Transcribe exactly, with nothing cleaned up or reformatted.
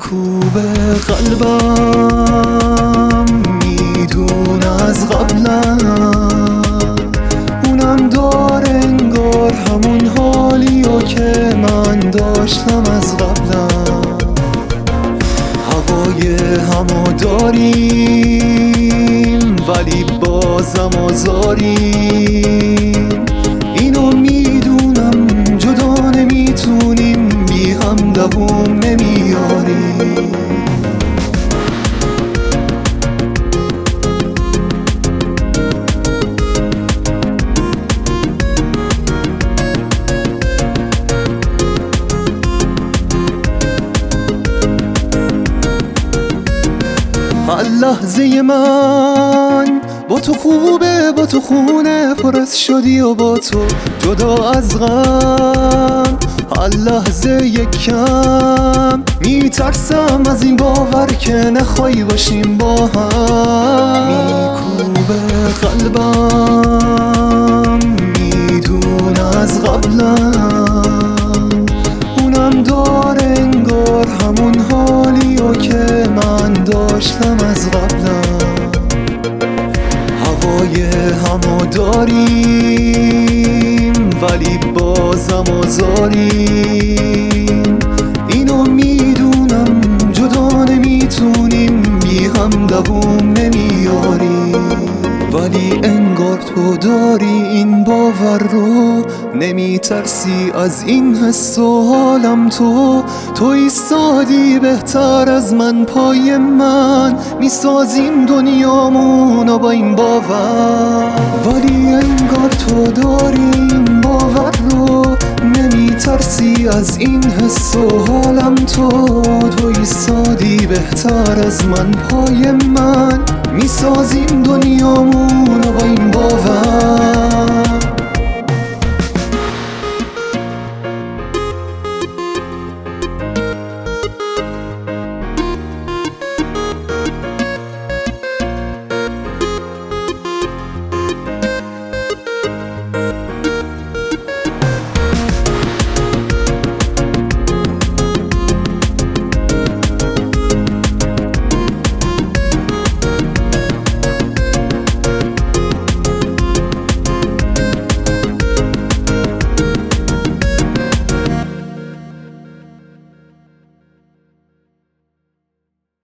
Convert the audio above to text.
میکوبه قلبم، میدونه از قبلا اونم داره انگار همون حالیو که من داشتم از قبلا. هوای همو داریم ولی بازم آزاریم، اینو میدونم جدا نمیتونیم، بی هم دووم نمیاریم. هر لحظه من با تو خوبه، با تو خونه پر از شدی و با تو جدا از غم. هر لحظه یک کم میترسم از این باور که نخوای باشیم با هم. میکوبه قلبم، میدونه از قبلا اونم داره انگار همون حالیو که من داشتم از قبلا. هوای همو داریم ولی بازم آزاریم، اینو میدونم جدا نمیتونیم، بی هم دووم نمیاریم. ولی انگار تو داری این باور رو، نمیترسی از این حس و حالم. تو تو ایستادی بهتر از من پای من، میسازیم دنیامونو با این باور. ولی انگار تو داری این باور رو، نمیترسی از این حس و حالم. تو تو ایستادی بهتر از من پای من، میسازیم دنیامونو با این باور.